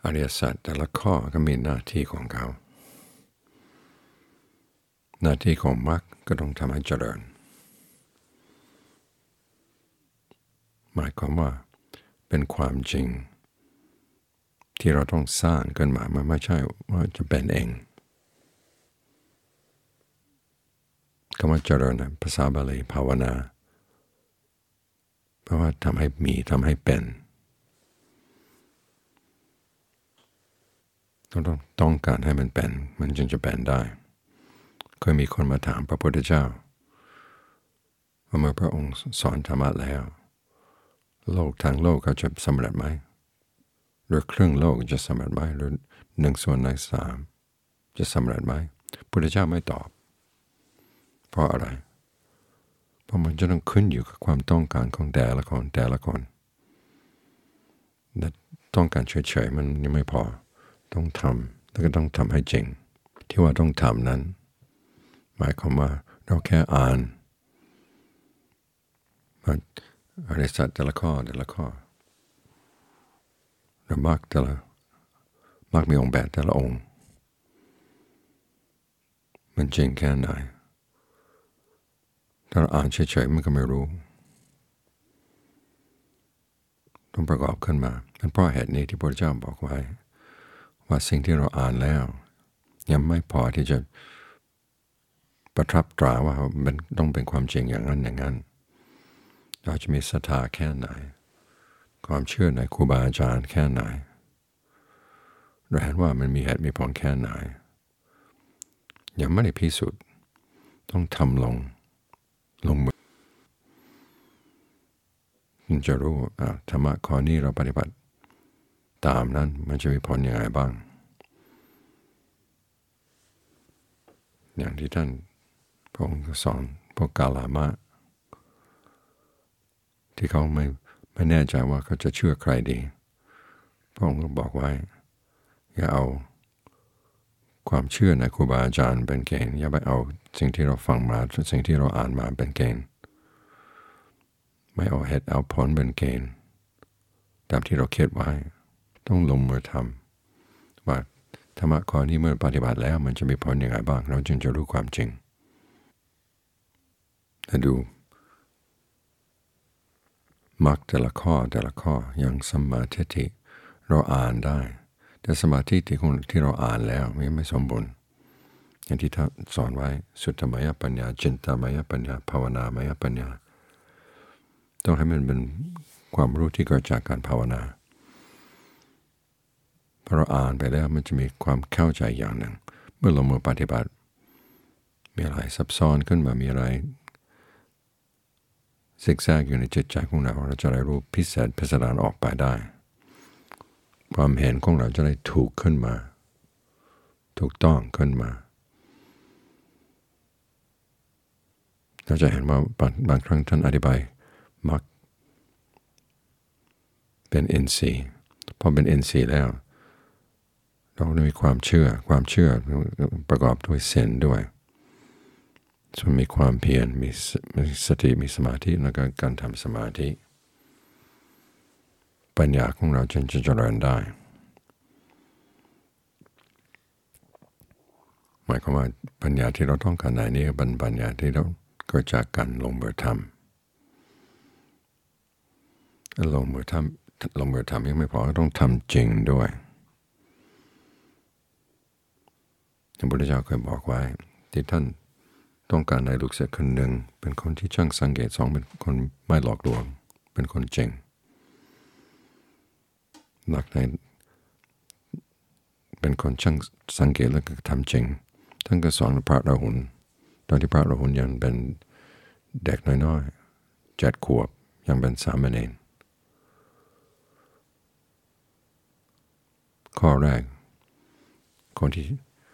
อริยสัจแต่ละข้อก็มีหน้าที่ของเขาหน้าที่ของมรรคก็ต้องทำให้เจริญหมายความว่าเป็นความจริงที่เราต้องสร้างขึ้นมามันไม่ใช่ว่าจะเป็นเองคำว่าเจริญภาษาบาลีภาวนาเพราะว่าทำให้มีทำให้เป็นต้องการให้มันเป็นมันจึงจะเป็นได้เคยมีคนมาถามพระพุทธเจ้าว่าเมื่อพระองค์สอนธรรมะแล้วโลกทั้งโลกเขาจะสำเร็จไหมหรือครึ่งโลกจะสำเร็จไหมหรือ1/3จะสำเร็จไหมพระพุทธเจ้าไม่ตอบเพราะอะไรเพราะมันจะต้องขึ้นอยู่กับความต้องการของแต่ละคนแต่ต้องการเฉยๆมันยังไม่พอต้องทำแล้วก็ต้องทำให้จริงที่ว่าต้องทำนั้นหมายความว่าเราแค่อ่านอริยสัจแต่ละข้อหรือมรรคมีองค์8แต่ละองค์มันจริงแค่ไหนถ้าเราอ่านเฉยๆมันก็ไม่รู้ต้องประกอบขึ้นมาเป็นเพราะเหตุนี้ที่พระพุทธเจ้าบอกไว้ว่าสิ่งที่เราอ่านแล้วยังไม่พอที่จะประทับตราว่ามันต้องเป็นความจริงอย่างนั้นเราจะมีศรัทธาแค่ไหนความเชื่อในครูบาอาจารย์แค่ไหนเราเห็นว่ามันมีเหตุมีผลแค่ไหนยังไม่ได้พิสูจน์ต้องทำลงมือมันจะรู้ธรรมะข้อนี้เราปฏิบัติตามนั้นมันจะมีผลยังไงบ้างอย่างที่ท่านพระองค์สอนพวกกาลามะที่เขาไม่แน่ใจว่าเขาจะเชื่อใครดีพระองค์ก็บอกไว้อย่าเอาความเชื่อในครูบาอาจารย์เป็นเกณฑ์อย่าไปเอาสิ่งที่เราฟังมาสิ่งที่เราอ่านมาเป็นเกณฑ์ไม่เอาเหตุเอาผลเป็นเกณฑ์ตามที่เราคิดไว้ต้องลงมือทำว่าธรรมะข้อนี้เมื่อปฏิบัติแล้วมันจะมีผลยังไงบ้างเราจึงจะรู้ความจริงแต่ดูมรรคแต่ละข้ออย่างสัมมาทิฏฐิเราอ่านได้แต่สมาธิที่เราอ่านแล้วไม่สมบูรณ์อย่างที่ท่านสอนไว้สุตตมยปัญญาจินตามยปัญญาภาวนามยปัญญาต้องให้มันเป็นความรู้ที่เกิดจากการภาวนาพอเราอ่านไปแล้วมันจะมีความเข้าใจอย่างหนึ่งเมื่อลงมือปฏิบัติมีอะไรซับซ้อนขึ้นมามีอะไรซิกแซกอยู่ในจิตใจของเราจะได้รู้พิเศษพิสดารออกไปได้ความเห็นของเราจะได้ถูกขึ้นมาถูกต้องขึ้นมาเราจะเห็นว่าบางครั้งท่านอธิบายมรรคเป็น NC พอเป็น NC แล้วเรามีความเชื่อประกอบด้วยศีลด้วยส่วนมีความเพียรมีสติมีสมาธิแล้วก็การทำสมาธิปัญญาของเราจะเจริญได้หมายความว่าปัญญาที่เราต้องการในนี้เป็นปัญญาที่เราเกิดจากการลงมือทำลงมือทำยังไม่พอต้องทำจริงด้วยพระพุทธเจ้าเคยบอกไว้ที่ท่านต้องการในลูกศิษย์คนหนึ่งเป็นคนที่ช่างสังเกต2เป็นคนไม่หลอกลวงเป็นคนจริงหลักในเป็นคนช่างสังเกตแล้วก็ทำจริงท่านก็สอนพระราหุลตอนที่พระราหุลยังเป็นเด็กน้อยๆ7 ขวบยังเป็นสามเณรข้อแรกคนที่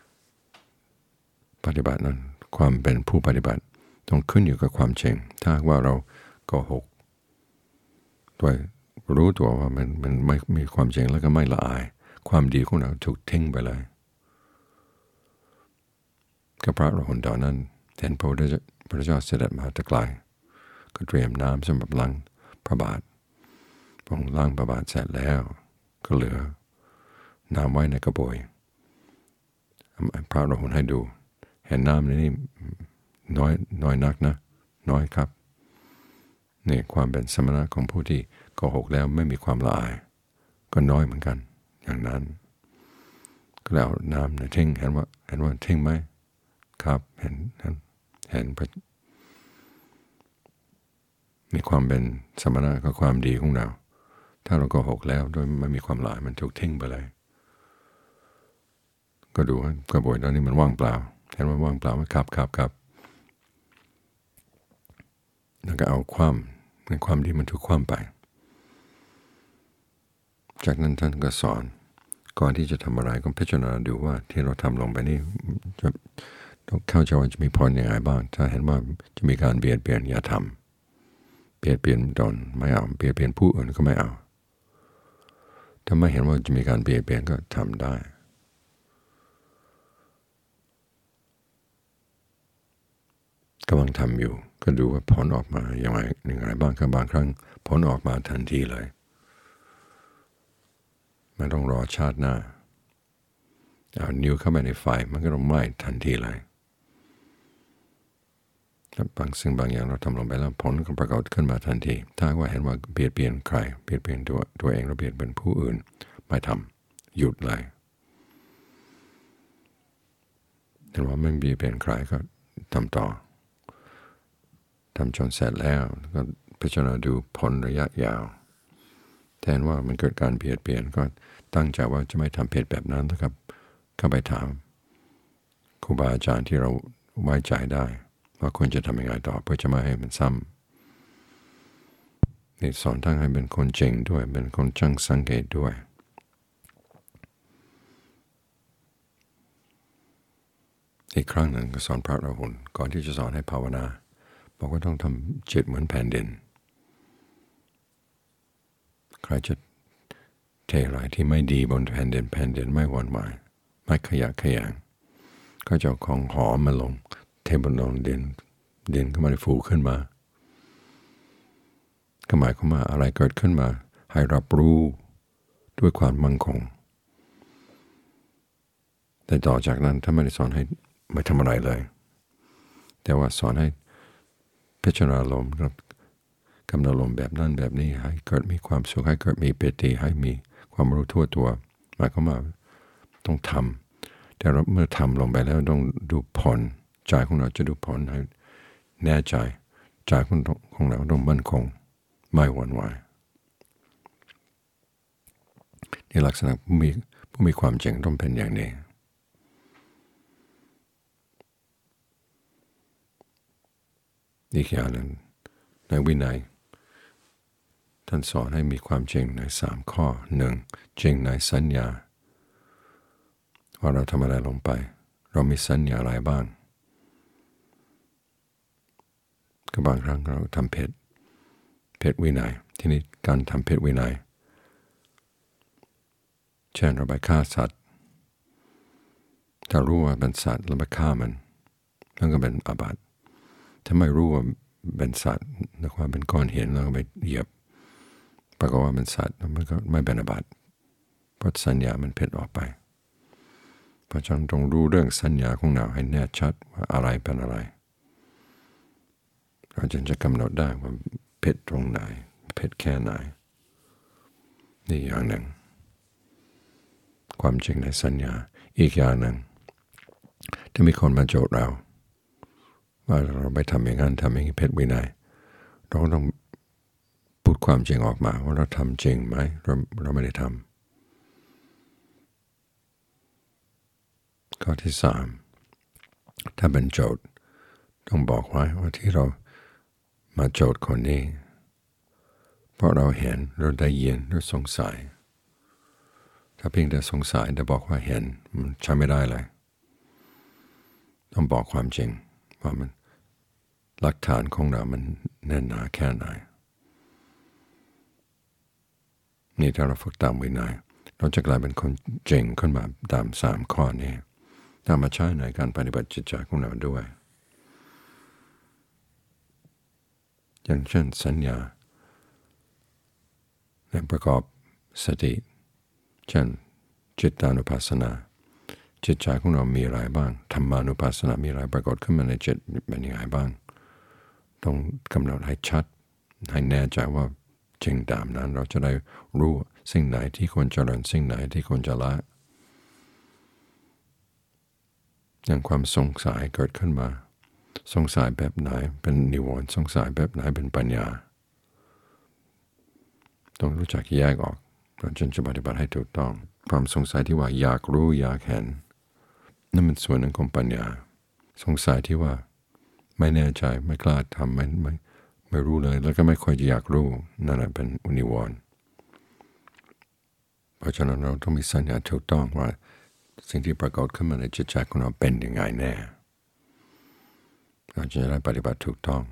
ปฏิบัตินั้นความเป็นผู้ปฏิบัติต้องขึ้นอยู่กับความจริงถ้าว่าเราโกหกโดยรู้ตัวว่ามันไม่มีความจริงแล้วก็ไม่ละอายความดีของเราถูกทิ้งไปเลยก็พระราหุลตอนนั้นเห็นพระพุทธเจ้าเสด็จมาแต่ไกลก็เตรียมน้ำสำหรับล้างพระบาทพอล้างพระบาทเสร็จแล้วก็เหลือน้ำไว้ในกระบวยพระอรหันต์ให้ดูเห็นน้ำนี่น้อยนักนะน้อยครับนี่ความเป็นสมณะของผู้ที่โกหกแล้วไม่มีความละอายก็น้อยเหมือนกันอย่างนั้นก็แล้วน้ำเนี่ยทิ้งเห็นว่าทิ้งไหมครับเห็นมีความเป็นสมณะก็ความดีของเราถ้าเราโกหกแล้วโดยไม่มีความละอายมันถูกทิ้งไปเลยก็ดูกระบวยตอนนี้มันว่างเปล่าเห็นว่าว่างเปล่าว่าครับแล้วก็เอาความดีมันถูกความไปจากนั้นท่านก็สอนก่อนที่จะทำอะไรก็พิจารณาดูว่าที่เราทำลงไปนี่จะต้องเข้าใจว่าจะมีผลยังไงบ้างถ้าเห็นว่าจะมีการเบียดเบียนอย่าทำเบียดเบียนตนไม่เอาเบียดเบียนผู้อื่นก็ไม่เอาถ้าไม่เห็นว่าจะมีการเบียดเบียนก็ทำได้กำลังทำอยู่ก็ดูว่าผลออกมาอย่างไรบ้างบางครั้งผลออกมาทันทีเลยไม่ต้องรอชาติหน้าเอานิ้วเข้าไปในไฟมันก็ต้องไหม้ทันทีเลยแล้วบางอย่างเราทำลงไปแล้วผลก็ปรากฏขึ้นมาทันทีถ้าว่าเห็นว่าเบียดเบียนใครเบียดเบียนตัวเองแล้วเบียดเบียนผู้อื่นไม่ทำหยุดเลยเห็นว่าไม่เบียดเบียนใครก็ทำต่อทำจนเสร็จแล้วก็พิจารณาดูผลระยะยาวแทนว่ามันเกิดการเบียดเบียนก็ตั้งใจว่าจะไม่ทำผิดแบบนั้นนะครับเข้าไปถามครูบาอาจารย์ที่เราไว้ใจได้ว่าควรจะทำยังไงต่อเพื่อจะไม่ให้มันซ้ำนี่สอนทั้งให้เป็นคนจริงด้วยเป็นคนช่างสังเกตด้วยอีกครั้งหนึ่งก็สอนพระอรหันต์ก่อนที่จะสอนให้ภาวนาบอกว่าต้องทำจิตเหมือนแผ่นดินใครจะเทอะไรที่ไม่ดีบนแผ่นดินไม่หวั่นไหวไม่ขยะแขยงก็จะของหอมมาลงเทบนลงดินก็มาฟูขึ้นมาก็หมายความว่าอะไรเกิดขึ้นมาให้รับรู้ด้วยความมั่นคงแต่ต่อจากนั้นถ้าไม่ได้สอนให้ไม่ทำอะไรเลยแต่ว่าสอนให้พิจารณาลมกำหนดลมแบบนั้นแบบนี้ให้เกิดมีความสุขให้เกิดมีปิติให้มีความรู้ทั่วตัวหมายความว่าต้องทำแต่เมื่อทำลงไปแล้วต้องดูผลใจของเราจะดูผลให้แน่ใจใจของเราต้องมั่นคงไม่หวั่นไหวในลักษณะผู้มีความจริงต้องเป็นอย่างนี้อีกอย่างหนึ่งในวินัยท่านสอนให้มีความจริงใน3ข้อ1จริงในสัญญาว่าเราทำอะไรลงไปเรามีสัญญาอะไรบ้างก็บางครั้งเราทำผิดวินัยที่นี่การทำผิดวินัยเช่นเราไปฆ่าสัตว์ถ้ารู้ว่าเป็นสัตว์เราไปฆ่ามันก็เป็นอาบัติถ้าไม่รู้ว่าเป็นสัตว์ในความเป็นก้อนหินแล้วก็ไปเหยียบปรากฏว่าเป็นสัตว์มันก็ไม่เป็นอาบัติเพราะสัญญามันผิดออกไปเพราะฉะนั้นต้องรู้เรื่องสัญญาของเราให้แน่ชัดว่าอะไรเป็นอะไรเราจึงจะกำหนดได้ว่าผิดตรงไหนผิดแค่ไหนนี่อย่างหนึ่งความจริงในสัญญาอีกอย่างหนึ่งถ้ามีคนมาโจทย์เราว่าเราไปทำอย่างนั้นทำอย่างนี้ผิดวินัยเราต้องพูดความจริงออกมาว่าเราทำจริงไหมเราไม่ได้ทำข้อที่3ถ้าเป็นโจทย์ต้องบอกไว้ว่าที่เรามาโจทย์คนนี้เพราะเราเห็นเราได้ยินเราสงสัยถ้าเพียงแต่สงสัยแต่บอกว่าเห็นมันใช้ไม่ได้เลยต้องบอกความจริงว่ามันหลักฐานของเรามันแน่นหนาแค่ไหนนี่ถ้าเราฝึกตามวินัยเราจะกลายเป็นคนจริงขึ้นมาตาม3ข้อนี้นำมาใช้ในการปฏิบัติจิตใจของเราด้วยอย่างเช่นสัญญาและประกอบสติเช่นจิตานุปัสสนาจิตใจของเรามีอะไรบ้างธรรมานุปัสสนามีอะไรปรากฏขึ้นมาในจิตเป็นยังไงบ้างต้องกำหนดให้ชัดให้แน่ใจว่าจริงตามนั้นเราจะได้รู้สิ่งไหนที่ควรเจริญสิ่งไหนที่ควรจะละอย่างความสงสัยเกิดขึ้นมาสงสัยแบบไหนเป็นนิวรณ์สงสัยแบบไหนเป็นปัญญาต้องรู้จักแยกออกเราจะปฏิบัติให้ถูกต้องความสงสัยที่ว่าอยากรู้อยากเห็นนั่นเป็นส่วนหนึ่งของปัญญาสงสัยที่ว่าไม่แน่ใจไม่กล้าทำไม่รู้เลยแล้วก็ไม่ค่อยจะอยากรู้นั่นแหละเป็นนิวรณ์เพราะฉะนั้นเราต้องมีสัญญาถูกต้องว่าสิ่งที่ปรากฏขึ้นมาในจิตใจของเราเป็นยังไงแน่เราจะได้ปฏิบัติถูกต้อง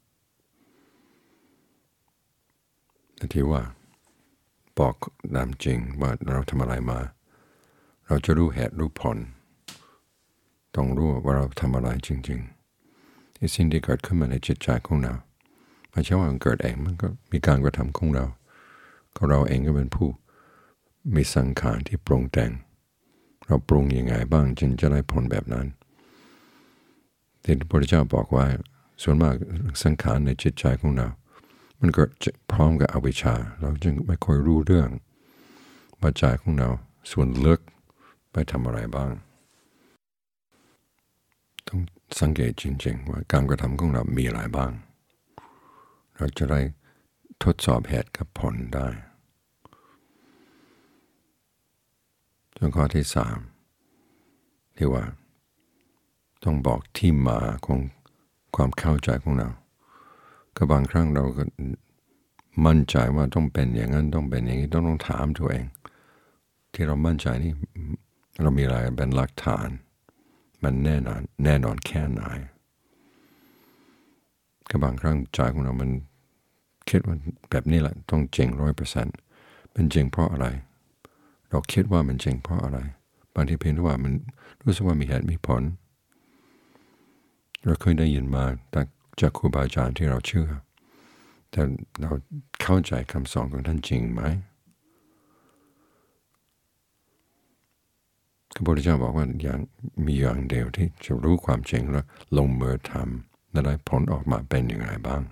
แต่ที่ว่าบอกตามจริงว่าเราทำอะไรมาเราจะรู้เหตุรู้ผลต้องรู้ว่าเราทำอะไรจริงๆสิ่งที่เกิดขึ้นมาในจิตใจของเราไม่ใช่ว่ามันเกิดเองมันก็มีการกระทำของเราก็เราเองก็เป็นผู้มีสังขารที่ปรุงแต่งเราปรุงยังไงบ้างจึงจะได้ผลแบบนั้นที่พระพุทธเจ้าบอกว่าส่วนมากสังขารในจิตใจของเรามันเกิดพร้อมกับอวิชชาเราจึงไม่ค่อยรู้เรื่องว่าใจของเราส่วนลึกไปทำอะไรบ้างต้องสังเกตจริงๆว่าการกระทำของเรามีอะไรบ้างเราจะได้ทดสอบเหตุกับผลได้ส่วนข้อที่สามที่ว่าต้องบอกที่มาของความเข้าใจของเราก็บางครั้งเราก็มั่นใจว่าต้องเป็นอย่างนั้นต้องเป็นอย่างนี้ต้องถามตัวเองที่เรามั่นใจนี่เรามีอะไรเป็นหลักฐานมันแน่นอนแค่ไหนก็บางครั้งใจของเรามันคิดว่าแบบนี้แหละต้องจริง100%เป็นจริงเพราะอะไรเราคิดว่ามันจริงเพราะอะไรบางทีเพียงแต่ว่ามันรู้สึกว่ามีเหตุมีผลเราเคยได้ยินมาจากครูบาอาจารย์ที่เราเชื่อแต่เราเข้าใจคำสอนของท่านจริงไหมพระพุทธเจ้าบอกว่ามีอย่างเดียวที่จะรู้ความจริงแล้วลงมือทำและได้ผลออกมาเป็นอย่างไรบ้าง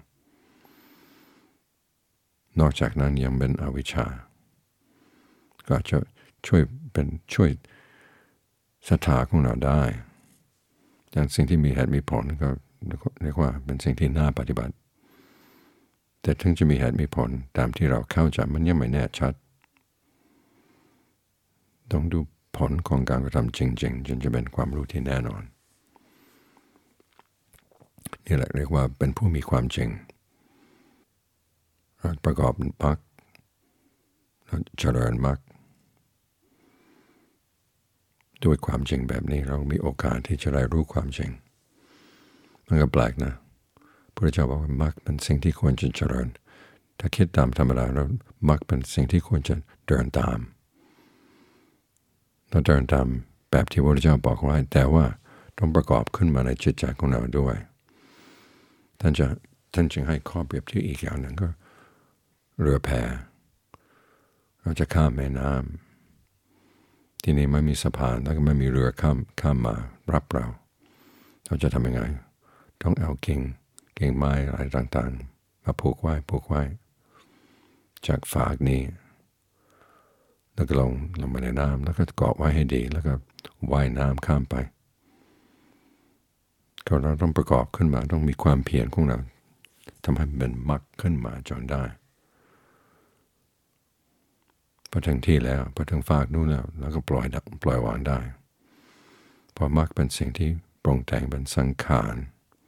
นอกจากนั้นยังเป็นอวิชชาก็จะช่วยศรัทธาของเราได้อย่างสิ่งที่มีเหตุมีผลก็เรียกว่าเป็นสิ่งที่น่าปฏิบัติแต่ถึงจะมีเหตุมีผลตามที่เราเข้าใจมันยังไม่แน่ชัดต้องดูผลของการกระทำจริงๆจนจะเป็นความรู้ที่แน่นอนนี่แหละเรียกว่าเป็นผู้มีความจริงประกอบเป็นมรรคเจริญมรรคด้วยความจริงแบบนี้เรามีโอกาสที่จะได้รู้ความจริงมันก็แปลกนะพระเจ้าบอกว่ามรรคเป็นสิ่งที่ควรจะเจริญถ้าคิดตามธรรมดาแล้วมรรคเป็นสิ่งที่ควรจะเดินตามเราเดินตามแบบที่พระเจ้าบอกไว้แต่ว่าต้องประกอบขึ้นมาในจิตใจของเราด้วยท่านจึงให้ข้อเปรียบเทียบอีกอย่างหนึ่งก็เรือแพเราจะข้ามแม่น้ำที่นี่ไม่มีสะพานแล้วก็ไม่มีเรือข้ามมารับเราจะทำยังไงต้องเอากิ่งไม้อะไรต่างๆมาผูกไว้จากฝากนี้แล้วก็ลงไปในน้ำแล้วก็เกาะไว้ให้ดีแล้วก็ว่ายน้ำข้ามไปก็เราต้องประกอบขึ้นมาต้องมีความเพียรของเราทำให้มันเป็นมรรคขึ้นมาจนได้พอถึงที่แล้วพอถึงฝากนู่นแล้วก็ปล่อยวางได้เพราะมรรคเป็นสิ่งที่ปรุงแต่งเป็นสังขาร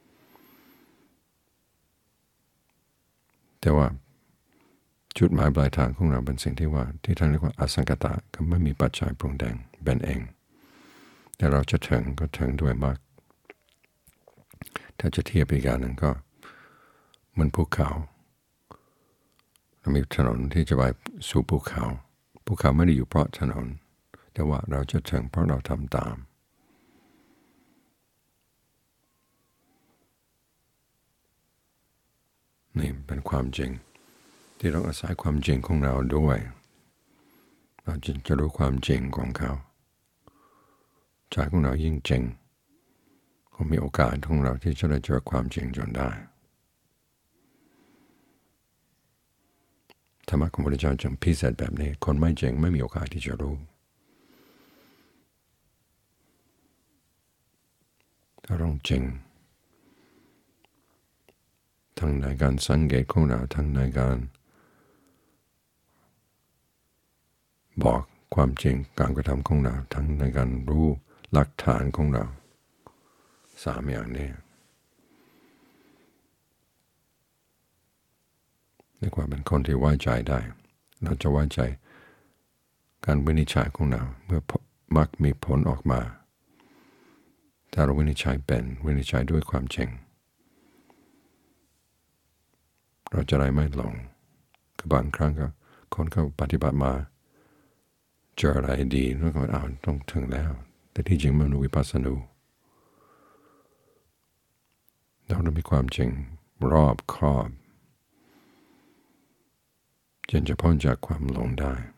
แต่ว่าจุดหมายปลายทางของเราเป็นสิ่งที่ท่านเรียกว่าอสังกตะก็ไม่มีปัจจัยปรุงแต่งเป็นเองแต่เราจะถึงก็ถึงด้วยมรรคถ้าจะเทียบอีกอย่างหนึ่งก็เหมือนภูเขาเรามีถนนที่จะไปสู่ภูเขาไม่ได้อยู่เพราะถนนแต่ว่าเราจะถึงเพราะเราทำตามนี่เป็นความจริงที่เราอาศัยความจริงของเราด้วยเราจะรู้ความจริงของเขาใจของเรายิ่งจริงก็มีโอกาสของเราที่จะได้เจอความจริงจนได้ธรรมะของพระพุทธเจ้าจึงพิเศษแบบนี้คนไม่จริงไม่มีโอกาสที่จะรู้ถ้าต้องจริงทั้งในการสังเกตของเราทั้งในการบอกความจริงการกระทำของเราทั้งในการรู้หลักฐานของเราสามอย่างนี้เรียกว่าเป็นคนที่ไว้ใจได้เราจะไว้ใจการวินิจฉัยของเราเมื่อมักมีผลออกมาถ้าเราวินิจฉัยเป็นวินิจฉัยด้วยความจริงเราจะได้ไม่หลงคือบางครั้งก็คนเขาปฏิบัติมาเจออะไรดีแล้วก็ต้องถึงแล้วแต่ที่จริงมันวิปัสสนูเราต้องมีความจริงรอบคอบจนจะพ้นจากความหลงได้